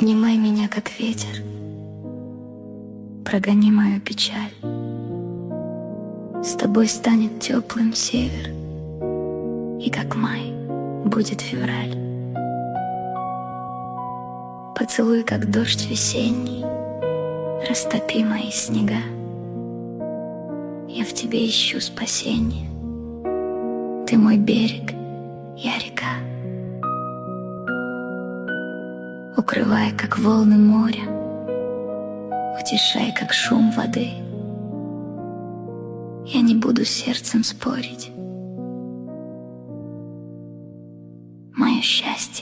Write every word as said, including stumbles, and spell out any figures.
Обнимай меня, как ветер, прогони мою печаль. С тобой станет теплым север, и как май будет февраль. Поцелуй, как дождь весенний, растопи мои снега. Я в тебе ищу спасение, ты мой берег, я река. Укрывай, как волны моря, утешай, как шум воды. Я не буду сердцем спорить, мое счастье